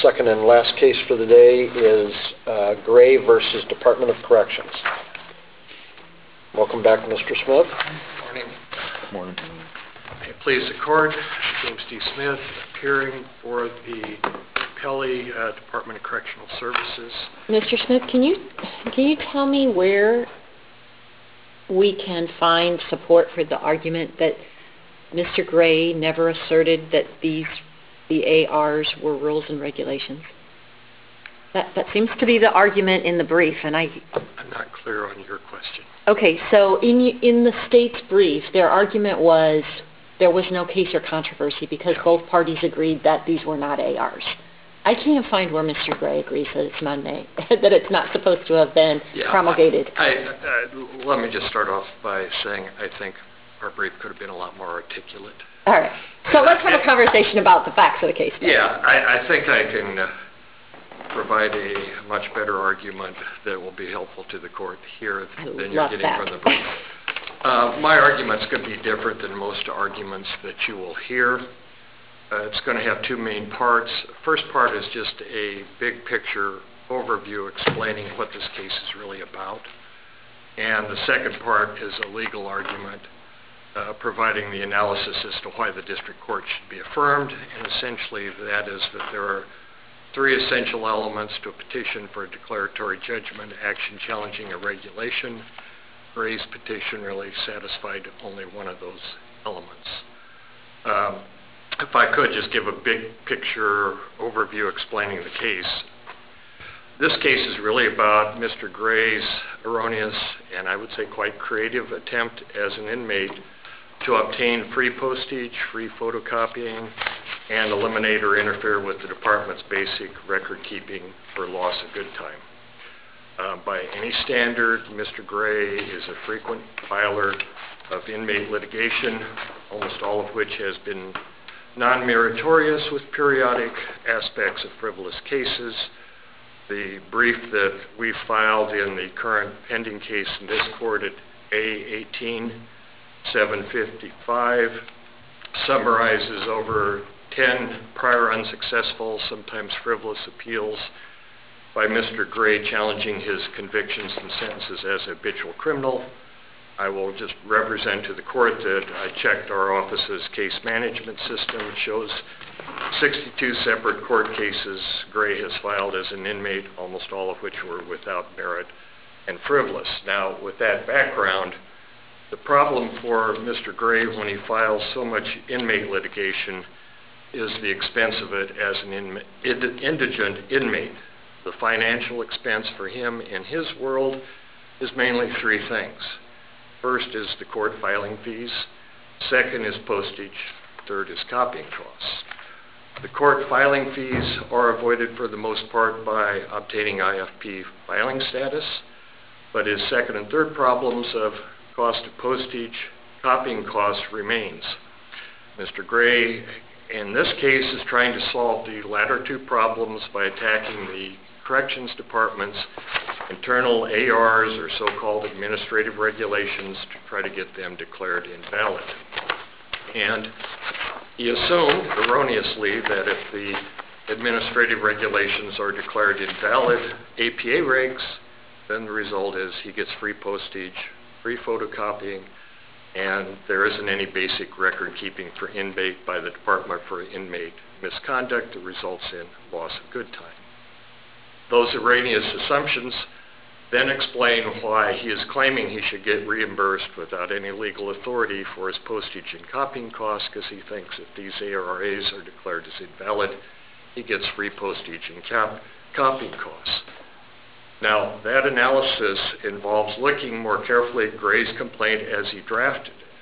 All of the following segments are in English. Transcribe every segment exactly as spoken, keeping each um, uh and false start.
second and last case for the day is uh, Gray versus Department of Corrections. Welcome back, Mister Smith. Good morning. Good morning. May it please the Court, James D. Smith, appearing for the Pelley uh, Department of Correctional Services. Mister Smith, can you can you tell me where we can find support for the argument that Mister Gray never asserted that these the A Rs were rules and regulations? That that seems to be the argument in the brief, and I. I'm not clear on your question. Okay, so in in the state's brief, their argument was there was no case or controversy because yeah. both parties agreed that these were not A Rs. I can't find where Mister Gray agrees that it's not an A, that it's not supposed to have been yeah, promulgated. I, I, I, let me just start off by saying I think our brief could have been a lot more articulate. All right. So let's have a conversation about the facts of the case. Then. Yeah, I, I think I can uh, provide a much better argument that will be helpful to the Court here than you're getting that. from the brief. Uh, my argument's going to be different than most arguments that you will hear. Uh, it's going to have two main parts. First part is just a big picture overview explaining what this case is really about. And the second part is a legal argument uh, providing the analysis as to why the district court should be affirmed. And essentially that is that there are three essential elements to a petition for a declaratory judgment action challenging a regulation. Gray's petition really satisfied only one of those elements. Um, If I could just give a big picture overview explaining the case. This case is really about Mister Gray's erroneous and I would say quite creative attempt as an inmate to obtain free postage, free photocopying, and eliminate or interfere with the department's basic record keeping for loss of good time. Uh, by any standard, Mister Gray is a frequent filer of inmate litigation, almost all of which has been non-meritorious with periodic aspects of frivolous cases. The brief that we filed in the current pending case in this court at A eighteen seven fifty-five summarizes over ten prior unsuccessful, sometimes frivolous appeals by Mister Gray challenging his convictions and sentences as a habitual criminal. I will just represent to the court that I checked our office's case management system. It shows sixty-two separate court cases Gray has filed as an inmate, almost all of which were without merit and frivolous. Now, with that background, the problem for Mister Gray when he files so much inmate litigation is the expense of it as an in- indigent inmate. The financial expense for him in his world is mainly three things. First is the court filing fees. Second is postage. Third is copying costs. The court filing fees are avoided for the most part by obtaining I F P filing status, but his second and third problems of cost of postage, copying costs remains. Mister Gray, in this case, is trying to solve the latter two problems by attacking the Corrections Department's internal A Rs or so-called administrative regulations to try to get them declared invalid. And he assumed erroneously that if the administrative regulations are declared invalid A P A regs, then the result is he gets free postage, free photocopying, and there isn't any basic record keeping for inmate by the Department for Inmate Misconduct that results in loss of good time. Those erroneous assumptions then explain why he is claiming he should get reimbursed without any legal authority for his postage and copying costs because he thinks if these A R As are declared as invalid, he gets free postage and cap- copying costs. Now, that analysis involves looking more carefully at Gray's complaint as he drafted it.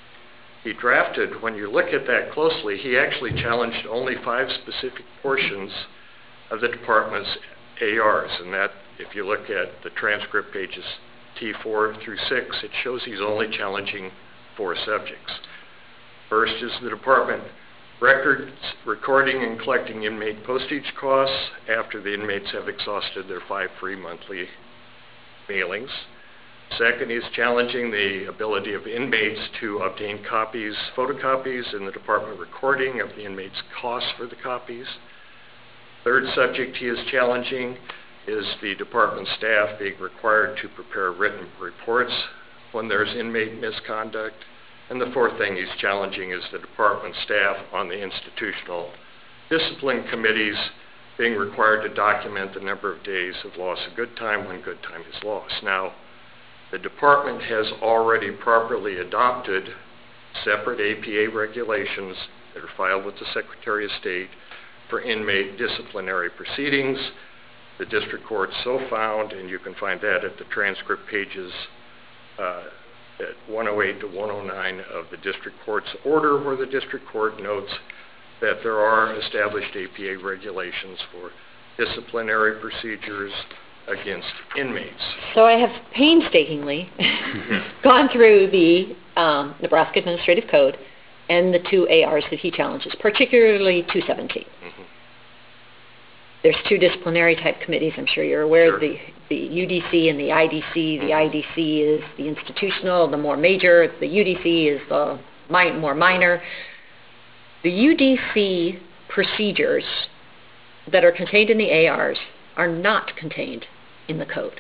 He drafted, when you look at that closely, he actually challenged only five specific portions of the department's A Rs, and that, if you look at the transcript pages T four through six, it shows he's only challenging four subjects. First is the department records, recording and collecting inmate postage costs after the inmates have exhausted their five free monthly mailings. Second is challenging the ability of inmates to obtain copies, photocopies in the department recording of the inmates' costs for the copies. Third subject he is challenging is the department staff being required to prepare written reports when there's inmate misconduct. And the fourth thing he's challenging is the department staff on the institutional discipline committees being required to document the number of days of loss of good time when good time is lost. Now, the department has already properly adopted separate A P A regulations that are filed with the Secretary of State for inmate disciplinary proceedings. The district court so found, and you can find that at the transcript pages uh, at one oh eight to one oh nine of the district court's order, where the district court notes that there are established A P A regulations for disciplinary procedures against inmates. So I have painstakingly gone through the um, Nebraska Administrative Code and the two A Rs that he challenges, particularly two seventeen. Mm-hmm. There's two disciplinary type committees, I'm sure you're aware, sure. the, the U D C and the I D C. The I D C is the institutional, the more major. The U D C is the mi- more minor. The U D C procedures that are contained in the A Rs are not contained in the code.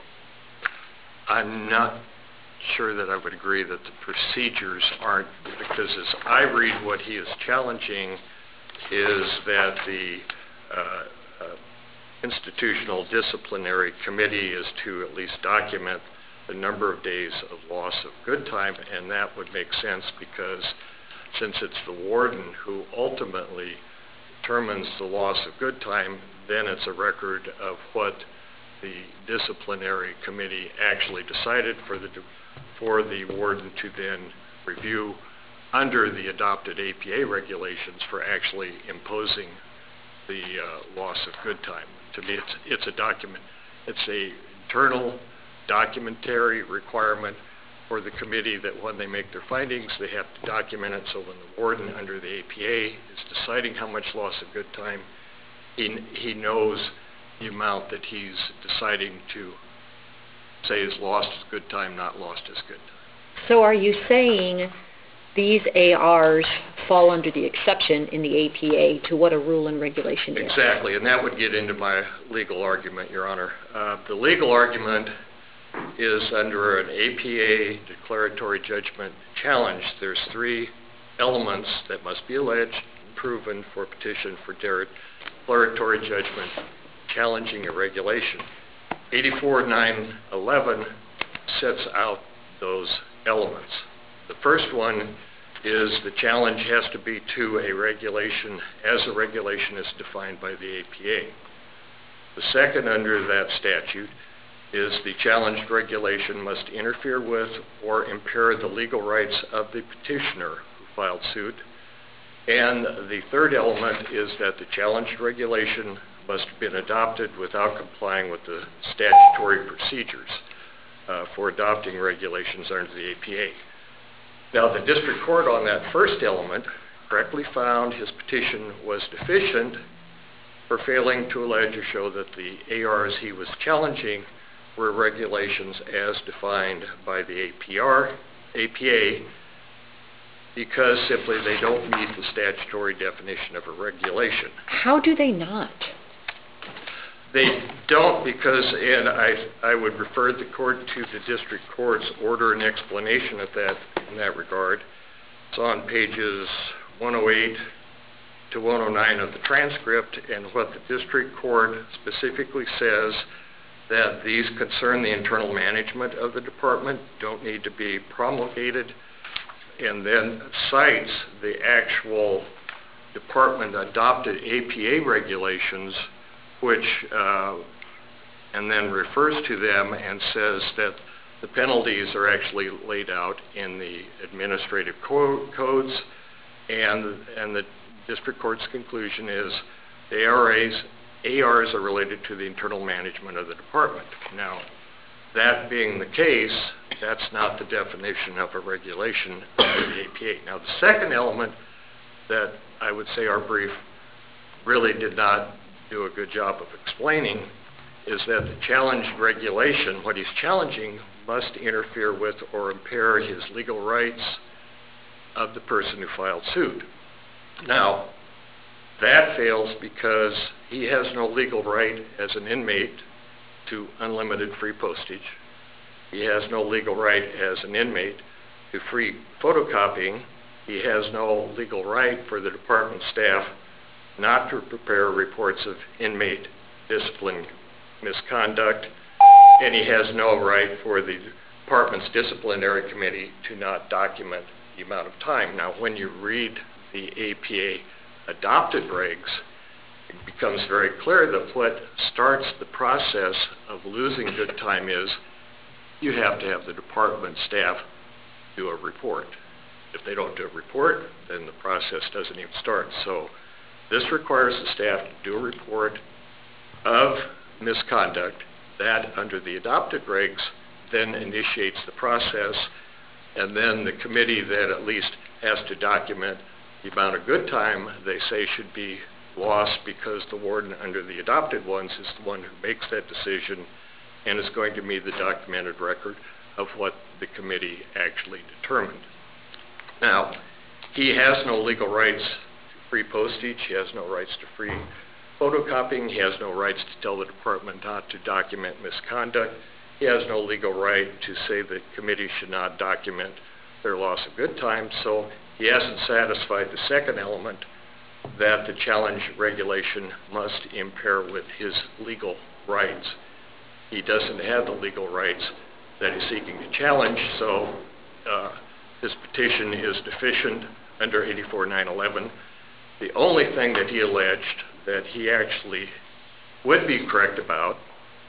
I'm not sure that I would agree that the procedures aren't, because as I read what he is challenging is that the uh, uh, institutional disciplinary committee is to at least document the number of days of loss of good time, and that would make sense because since it's the warden who ultimately determines the loss of good time, then it's a record of what the disciplinary committee actually decided for the for the warden to then review under the adopted A P A regulations for actually imposing the uh, loss of good time. To me, it's it's a document. It's a internal documentary requirement for the committee that when they make their findings, they have to document it. So when the warden under the A P A is deciding how much loss of good time, he he knows the amount that he's deciding to say is lost as good time, not lost as good time. So are you saying these A Rs fall under the exception in the A P A to what a rule and regulation is? Exactly, and that would get into my legal argument, Your Honor. Uh, the legal argument is under an A P A declaratory judgment challenge. There's three elements that must be alleged and proven for petition for declaratory judgment challenging a regulation. eighty-four nine eleven sets out those elements. The first one is the challenge has to be to a regulation as a regulation is defined by the A P A. The second under that statute is the challenged regulation must interfere with or impair the legal rights of the petitioner who filed suit. And the third element is that the challenged regulation must have been adopted without complying with the statutory procedures uh, for adopting regulations under the A P A. Now, the district court on that first element correctly found his petition was deficient for failing to allege or show that the A Rs he was challenging were regulations as defined by the A P R, A P A, because simply they don't meet the statutory definition of a regulation. How do they not? They don't because, and I I would refer the court to the district court's order and explanation of that in that regard. It's on pages one oh eight to one oh nine of the transcript, and what the district court specifically says that these concern the internal management of the department, don't need to be promulgated, and then cites the actual department adopted A P A regulations, which uh, and then refers to them and says that the penalties are actually laid out in the administrative co- codes, and and the district court's conclusion is the A R As, A Rs are related to the internal management of the department. Now, that being the case, that's not the definition of a regulation under the A P A. Now, the second element that I would say our brief really did not do a good job of explaining is that the challenged regulation, what he's challenging, must interfere with or impair his legal rights of the person who filed suit. Now, That fails because he has no legal right as an inmate to unlimited free postage. He has no legal right as an inmate to free photocopying. He has no legal right for the department staff not to prepare reports of inmate discipline misconduct, and he has no right for the department's disciplinary committee to not document the amount of time. Now, when you read the A P A adopted regs, it becomes very clear that what starts the process of losing good time is you have to have the department staff do a report. If they don't do a report, then the process doesn't even start. So this requires the staff to do a report of misconduct. That, under the adopted regs, then initiates the process, and then the committee that at least has to document the amount of good time they say should be lost, because the warden under the adopted ones is the one who makes that decision and is going to be the documented record of what the committee actually determined. Now, he has no legal rights to free postage. He has no rights to free photocopying. He has no rights to tell the department not to document misconduct. He has no legal right to say the committee should not document their loss of good time. So he hasn't satisfied the second element, that the challenge regulation must impair with his legal rights. He doesn't have the legal rights that he's seeking to challenge, so uh, his petition is deficient under eighty-four nine eleven. The only thing that he alleged that he actually would be correct about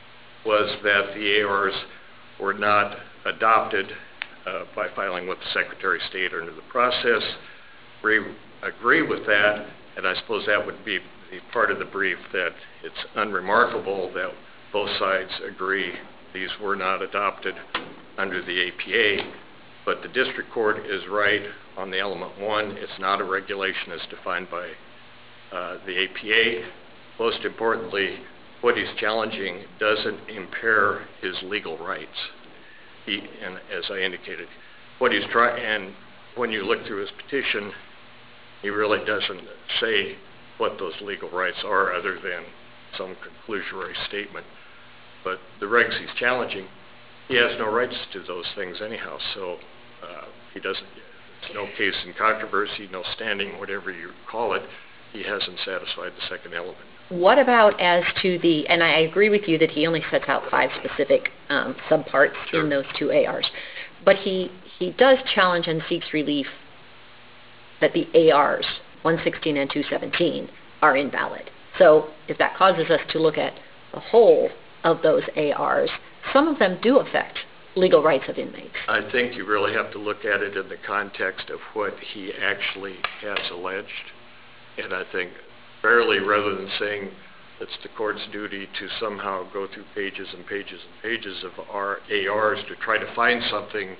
was that the A Rs were not adopted uh, by filing with the Secretary of State under the process. We agree with that, and I suppose that would be the part of the brief that it's unremarkable that both sides agree these were not adopted under the A P A, but the district court is right on the element one. It's not a regulation as defined by uh, the A P A. Most importantly, what he's challenging doesn't impair his legal rights. He, and as I indicated, what he's trying, and when you look through his petition, he really doesn't say what those legal rights are other than some conclusory statement. But the regs he's challenging, he has no rights to those things anyhow, so uh, he doesn't, there's no case in controversy, no standing, whatever you call it, he hasn't satisfied the second element. What about as to the, and I agree with you that he only sets out five specific um, subparts Sure. in those two A Rs, but he, he does challenge and seeks relief that the A Rs, one sixteen and two seventeen, are invalid. So if that causes us to look at the whole of those A Rs, some of them do affect legal rights of inmates. I think you really have to look at it in the context of what he actually has alleged. And I think fairly, rather than saying it's the court's duty to somehow go through pages and pages and pages of our A Rs to try to find something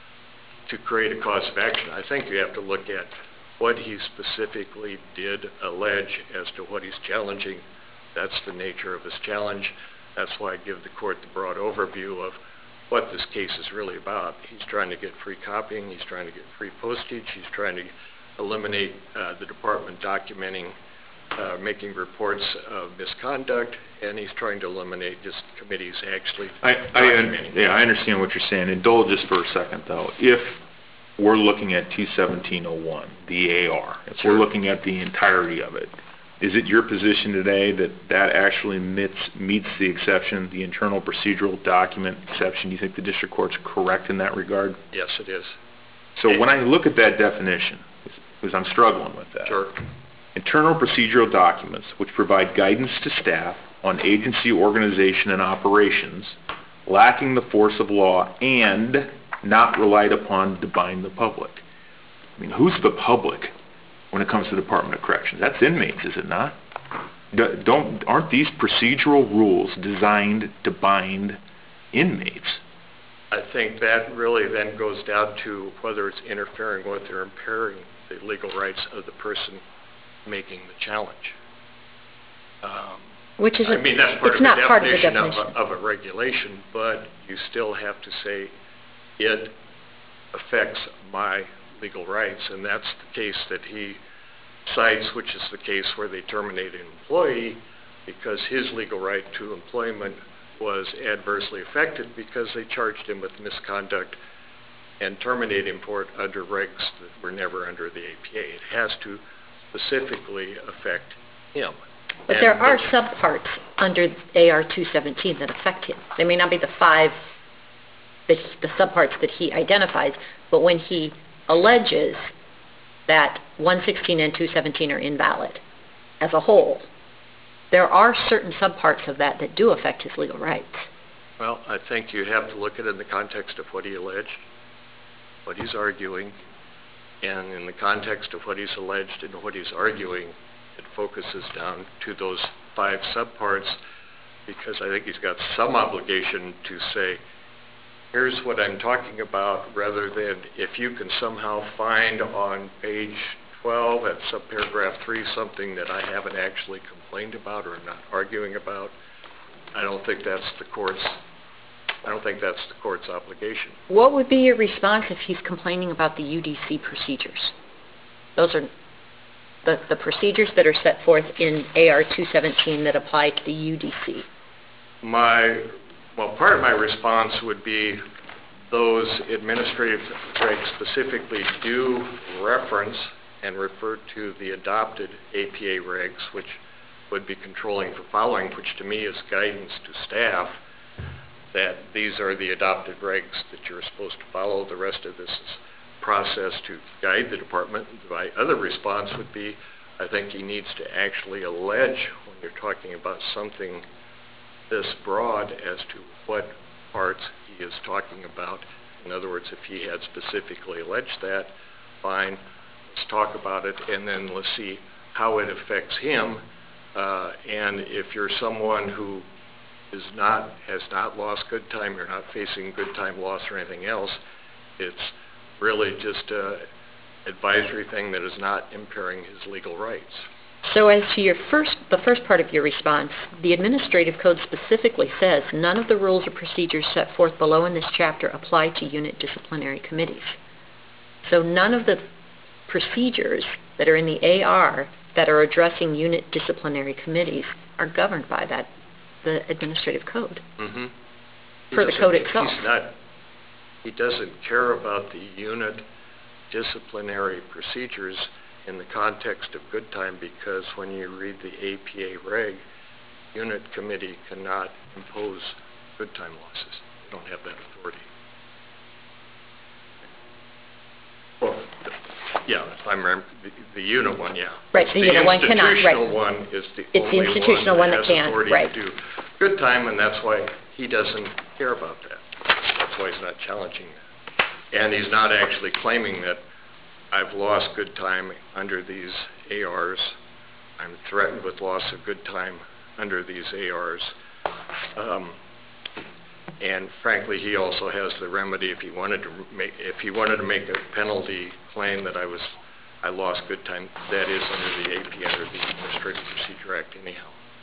to create a cause of action, I think you have to look at what he specifically did allege as to what he's challenging. That's the nature of his challenge. That's why I give the court the broad overview of what this case is really about. He's trying to get free copying, he's trying to get free postage, he's trying to eliminate uh, the department documenting, uh, making reports of misconduct, and he's trying to eliminate just committees actually I, I, documenting. yeah, I understand what you're saying. Indulge just for a second, though. If we're looking at two seventeen oh one, the A R, if Sure. we're looking at the entirety of it, is it your position today that that actually meets, meets the exception, the internal procedural document exception? Do you think the district court's correct in that regard? Yes, it is. So when I look at that definition, because I'm struggling with that. Sure. Internal procedural documents which provide guidance to staff on agency organization and operations, lacking the force of law and not relied upon to bind the public. I mean, who's the public when it comes to the Department of Corrections? That's inmates, is it not? Don't, aren't these procedural rules designed to bind inmates? I think that really then goes down to whether it's interfering with or impairing the legal rights of the person making the challenge. Um, Which is, I mean, that's part it's of the not part of the definition of definition. a, of a regulation, but you still have to say it affects my legal rights, and that's the case that he cites, which is the case where they terminate an employee because his legal right to employment was adversely affected because they charged him with misconduct and terminate him for it under regs that were never under the A P A. It has to specifically affect him. But And there are the- subparts under A R two seventeen that affect him. They may not be the five, the, the subparts that he identifies, but when he alleges that one sixteen and two seventeen are invalid as a whole, there are certain subparts of that that do affect his legal rights. Well, I think you have to look at it in the context of what he alleged, what he's arguing, and in the context of what he's alleged and what he's arguing, it focuses down to those five subparts, because I think he's got some obligation to say, here's what I'm talking about, rather than if you can somehow find on page twelve at subparagraph three something that I haven't actually complained about or not arguing about. I don't think that's the court's I don't think that's the court's obligation. What would be your response if he's complaining about the U D C procedures? Those are the, the procedures that are set forth in A R two seventeen that apply to the U D C. My, well, part of my response would be those administrative regs specifically do reference and refer to the adopted A P A regs, which would be controlling for following, which to me is guidance to staff, that these are the adopted regs that you're supposed to follow. The rest of this is process to guide the department. My other response would be, I think he needs to actually allege, when you're talking about something this broad, as to what parts he is talking about. In other words, if he had specifically alleged that, fine, let's talk about it, and then let's see how it affects him. Uh, and if you're someone who is not, has not lost good time, you're not facing good time loss or anything else, it's really just an advisory thing that is not impairing his legal rights. So as to your first, the first part of your response, the administrative code specifically says none of the rules or procedures set forth below in this chapter apply to unit disciplinary committees. So none of the procedures that are in the A R that are addressing unit disciplinary committees are governed by that, the administrative code. Mm-hmm. For the code itself. He's not, he doesn't care about the unit disciplinary procedures in the context of good time, because when you read the A P A reg, unit committee cannot impose good time losses. They don't have that authority. Well, the, yeah, if I'm remember, the, the unit one, yeah. Right, the unit one cannot, right. The institutional one is the It's the only institutional one one that that has can, authority right. to do good time, and that's why he doesn't care about that. That's why he's not challenging that. And he's not actually claiming that I've lost good time under these A Rs. I'm threatened with loss of good time under these A Rs. Um, and frankly, he also has the remedy if he wanted to make if he wanted to make a penalty claim that I was I lost good time. That is under the A P, under the Administrative Procedure Act, anyhow.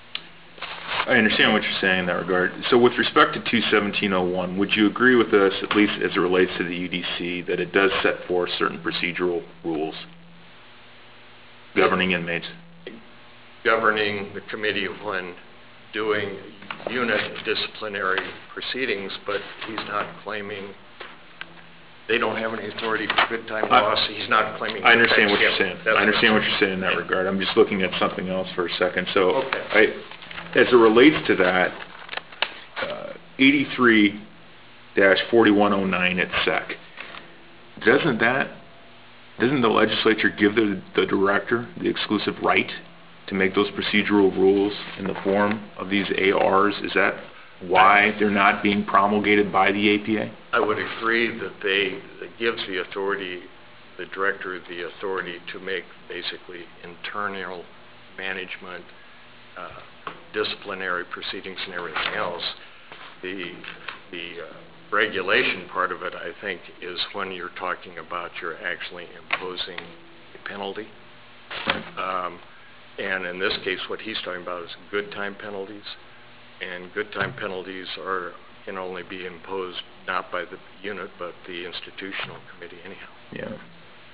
I understand what you're saying in that regard. So with respect to two seventeen oh one, would you agree with us, at least as it relates to the U D C, that it does set forth certain procedural rules governing inmates? Governing the committee when doing unit disciplinary proceedings, but he's not claiming, they don't have any authority for good time loss. He's not claiming. I understand what you're Yeah, saying. that's I understand what what you're saying in that regard. I'm just looking at something else for a second. So Okay. I, as it relates to that, uh, eighty-three dash forty-one oh nine at S E C, doesn't that, doesn't the legislature give the, the director the exclusive right to make those procedural rules in the form of these A Rs? Is that why they're not being promulgated by the A P A? I would agree that they, that gives the authority, the director the authority to make basically internal management, uh, disciplinary proceedings and everything else. The, the uh, regulation part of it, I think, is when you're talking about you're actually imposing a penalty. Um, and in this case, what he's talking about is good time penalties. And good time penalties are can only be imposed not by the unit, but the institutional committee anyhow. Yeah.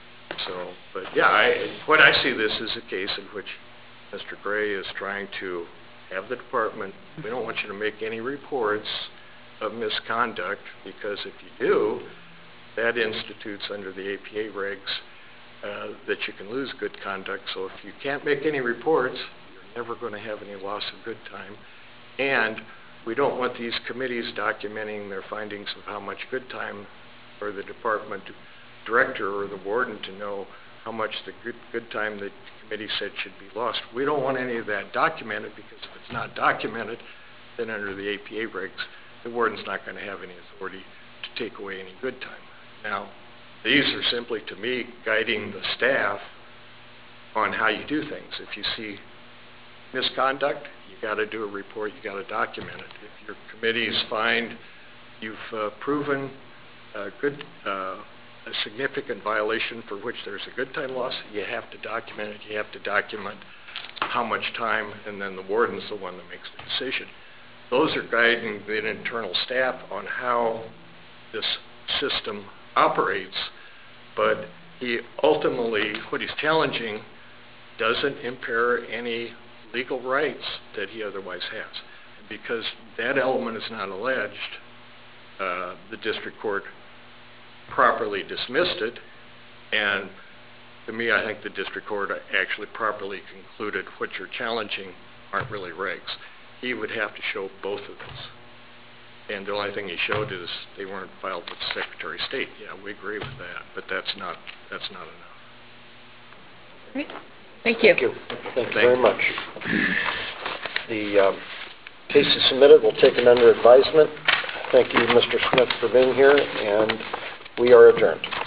So, but yeah, I, what I see this is a case in which Mister Gray is trying to have the department, we don't want you to make any reports of misconduct, because if you do, that institutes under the A P A regs uh, that you can lose good conduct. So if you can't make any reports, you're never going to have any loss of good time. And we don't want these committees documenting their findings of how much good time, or the department director or the warden to know how much the good, good time the committee said should be lost. We don't want any of that documented, because if it's not documented, then under the A P A regs, the warden's not going to have any authority to take away any good time. Now, these are simply, to me, guiding the staff on how you do things. If you see misconduct, you got to do a report, you got to document it. If your committees find you've uh, proven a good, uh, a significant violation for which there's a good time loss, you have to document it. You have to document how much time, and then the warden's the one that makes the decision. Those are guiding the internal staff on how this system operates, but he ultimately, what he's challenging doesn't impair any legal rights that he otherwise has. Because that element is not alleged, uh, the district court properly dismissed it, and to me, I think the district court actually properly concluded what you're challenging aren't really regs. He would have to show both of those. And the only thing he showed is they weren't filed with the Secretary of State. Yeah, we agree with that, but that's not that's not enough. Great. Thank you. Thank you. Thank you very much. The um, case is submitted. We'll take it under advisement. Thank you, Mister Smith, for being here, and we are adjourned.